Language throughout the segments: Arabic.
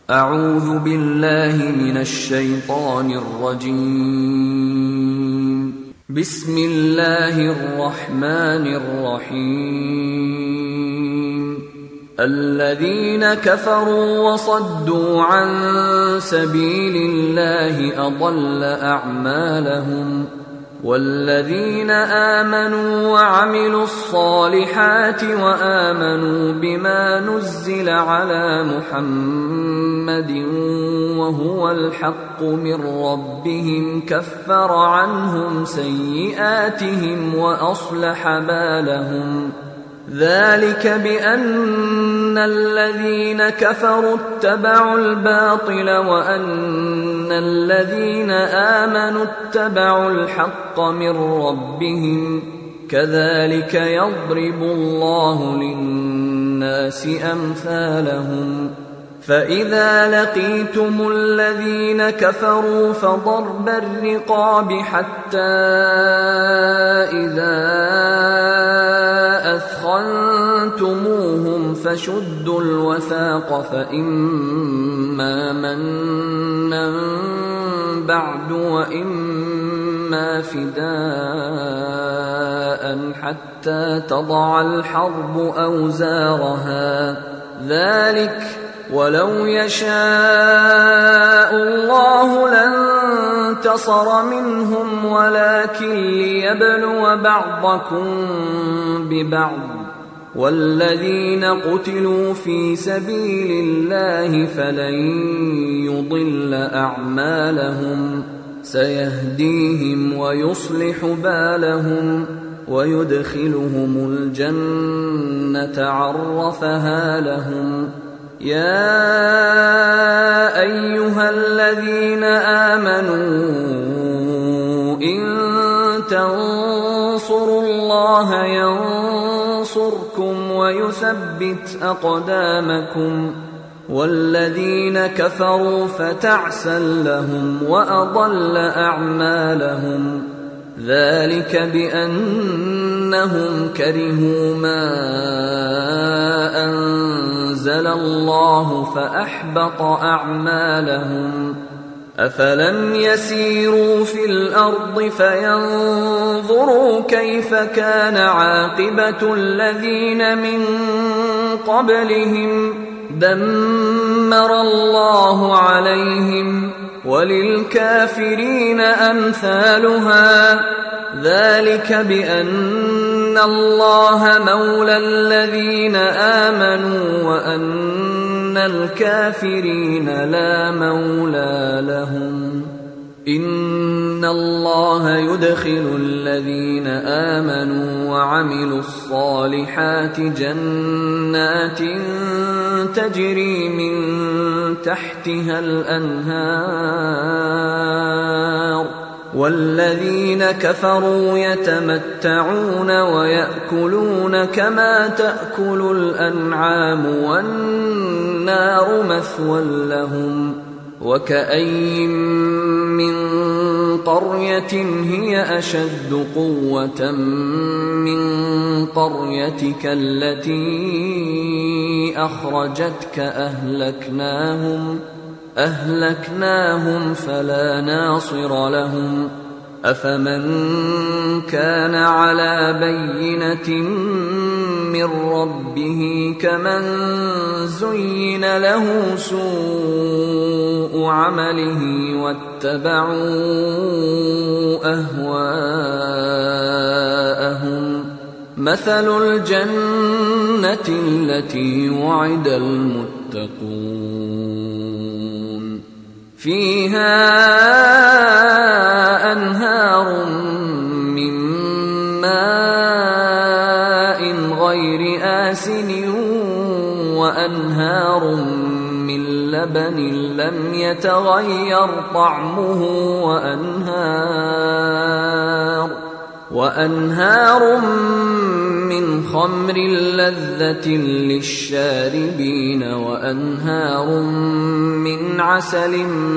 أعوذ بالله من الشيطان الرجيم. بسم الله الرحمن الرحيم. الذين كفروا وصدوا عن سبيل الله أضل أعمالهم، والذين آمنوا وعملوا الصالحات وآمنوا بما نزل على محمد وهو الحق من ربهم كفر عنهم سيئاتهم وأصلح بالهم. ذلك بأن الذين كفروا اتبعوا الباطل وأن الذين آمنوا اتبعوا الحق من ربهم، كذلك يضرب الله للناس أمثالهم. فإذا لقيتم الذين كفروا فضرب الرقاب حتى إذا أثخنتموهم فشدوا الوثاق، فإما منا بعد وإما فداء حتى تضع الحرب أوزارها. ذلك ولو يشاء الله لانتصر منهم ولكن ليبلو بعضكم ببعض، والذين قتلوا في سبيل الله فلن يضل أعمالهم، سيهديهم ويصلح بالهم ويدخلهم الجنة عرفها لهم. يا أيها الذين آمنوا إن تنصروا الله ينصركم ويثبت أقدامكم، والذين كفروا فتعسا لهم وأضل أعمالهم. ذلك بأنهم كرهوا ما أنزل الله فأحبط أعمالهم. أفلم يسيروا في الأرض فينظروا كيف كان عاقبة الذين من قبلهم، دمر الله عليهم وللكافرين أمثالها. ذلك بأن الله مولى الذين آمنوا وأن الكافرين لا مولى لهم. إن الله يدخل الذين آمنوا وعملوا الصالحات جنات تجري من تحتها الأنهار، والذين كفروا يتمتعون ويأكلون كما تأكل الأنعام والنار مثوى لهم. وكأين من قرية هي أشد قوة من قريتك التي أخرجتك أهلكناهم فلا ناصر لهم. أفمن كان على بينة من ربه كمن زين له سوء عمله واتبعوا أهواءهم. مثل الجنة التي وعد المتقون فيها أنهار من ماء غير آسن وأنهار من لبن لم يتغير طعمه وأنهار من خمر لذة للشاربين وأنهار من عسل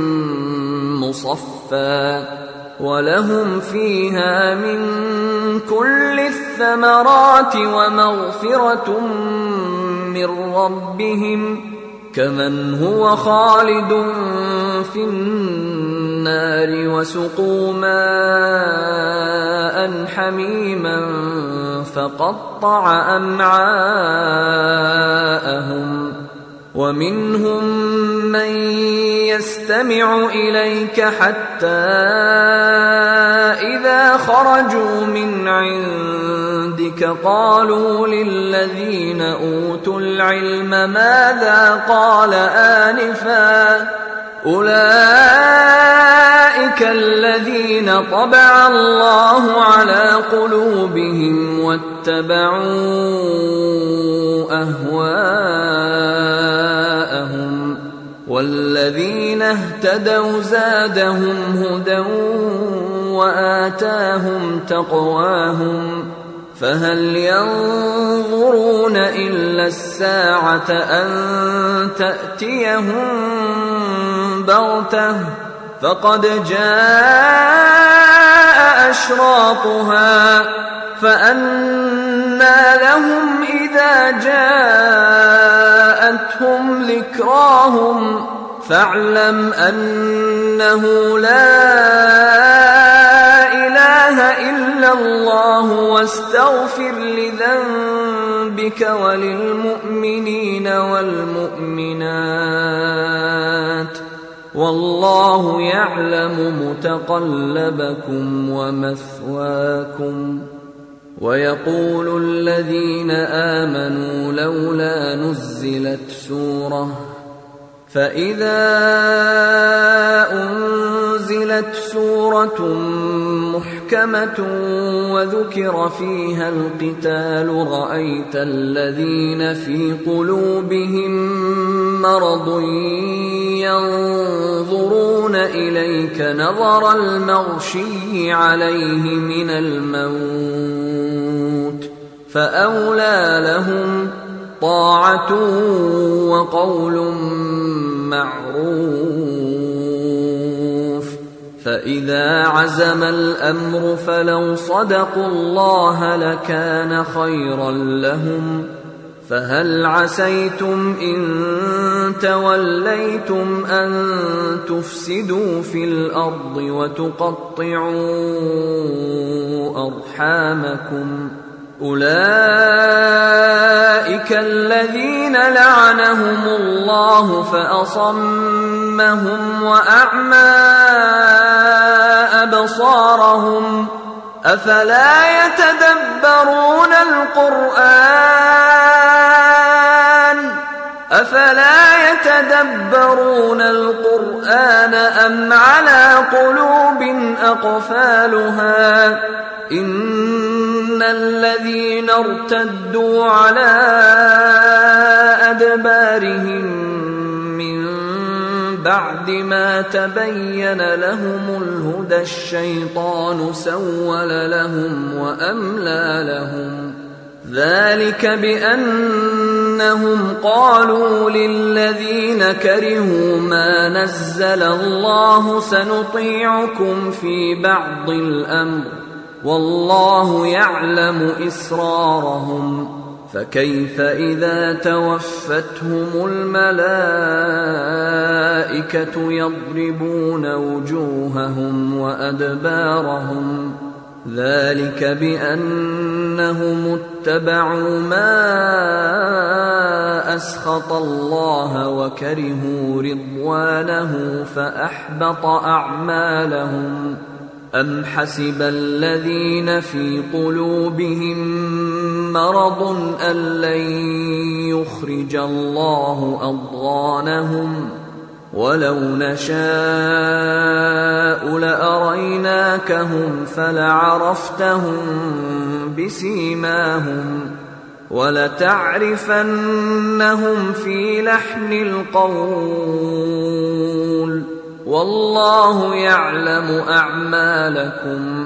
مصفى ولهم فيها من كل الثمرات ومغفرة من ربهم كمن هو خالد في النار وسقوا ماء حميما فقطع أمعاءهم ومنهم من يستمع إليك حتى إذا خرجوا من عندك قالوا للذين أوتوا العلم ماذا قال آنفا أولئك الذين طبع الله على قلوبهم واتبعوا أهواءهم والذين اهتدوا زادهم هدى وآتاهم تقواهم فهل ينظرون إلا الساعة أن تأتيهم بغتة فقد جاء أشراطها فأنى لهم إذا جاءتهم ذكراهم فاعلم أنه لا إله إلا الله واستغفر لذنبك وللمؤمنين والمؤمنات والله يعلم متقلبكم ومثواكم ويقول الذين آمنوا لولا نزلت سورة فإذا أنزلت سورة محكمة وذكر فيها القتال رأيت الذين في قلوبهم مرض ينظرون إليك نظر المغشي عليه من الموت فأولى لهم طاعة وقول معروف فإذا عزم الأمر فلو صدقوا الله لكان خيرا لهم فهل عسيتم إن توليتم أن تفسدوا في الأرض وتقطعوا أرحامكم أولئك الذين لعنهم الله فأصمهم وأعمى أبصارهم أفلا يتدبرون القرآن أم على قلوب أقفالها إن الذين ارتدوا على أدبارهم من بعد ما تبين لهم الهدى الشيطان سول لهم وأملى لهم ذلك بأنهم قالوا للذين كرهوا ما نزل الله سنطيعكم في بعض الأمر والله يعلم إسرارهم فكيف إذا توفتهم الملائكة يضربون وجوههم وأدبارهم ذلك بأنهم اتبعوا ما أسخط الله وكرهوا رضوانه فأحبط أعمالهم أم حسب الذين في قلوبهم مرض أن لن يخرج الله أضغانهم ولو نشاء لأريناكهم فلعرفتهم بسيماهم ولتعرفنهم في لحن القول والله يعلم أعمالكم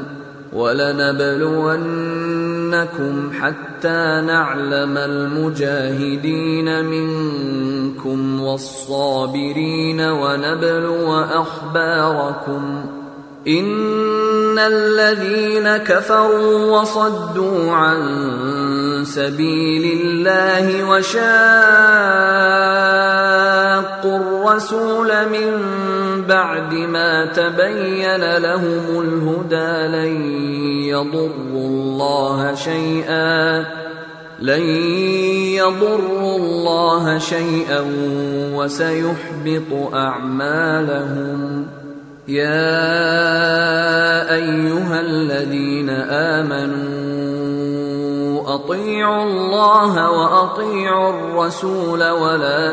ولنبلونكم حتى نعلم المجاهدين منكم والصابرين ونبلو أخباركم إن الذين كفروا وصدوا عن سبيل الله وشاقوا الرسول من بعد ما تبين لهم الهدى لن يضروا الله شيئا وسيحبط أعمالهم. يا أيها الذين آمنوا أطيعوا الله وأطيعوا الرسول ولا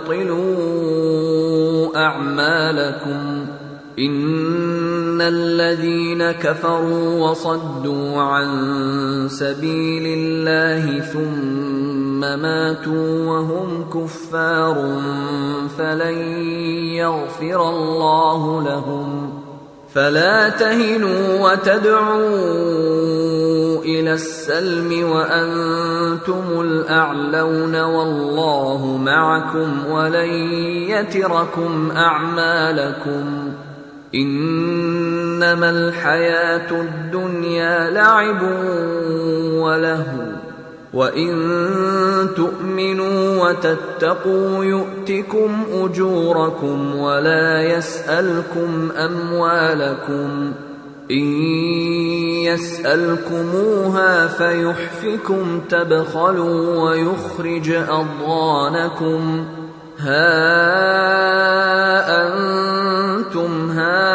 تبطلوا أعمالكم. إن الذين كفروا وصدوا عن سبيل الله ثم ماتوا وهم كفار فلن يغفر الله لهم. فلا تهنوا وتدعوا إلى السلم وأنتم الأعلون والله معكم ولن يتركم أعمالكم. إنما الحياة الدنيا لعب ولهو وإن تؤمنوا وتتقوا يؤتكم أجوركم ولا يسألكم أموالكم. إن يسألكموها فيحفكم تبخلوا ويخرج أضغانكم. ها أنتم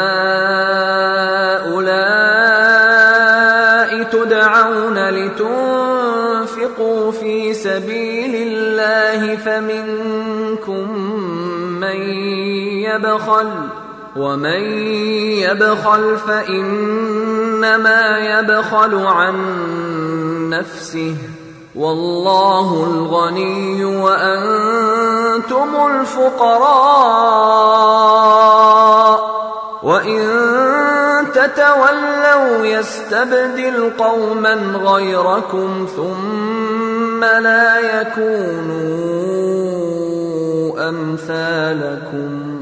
هؤلاء تدعون لتنفقوا في سبيل الله فمنكم من يبخل ومن يبخل فإنما يبخل عن نفسه والله الغني وأنتم الفقراء وإن تتولوا يستبدل قوما غيركم ثم لا يكونوا أمثالكم.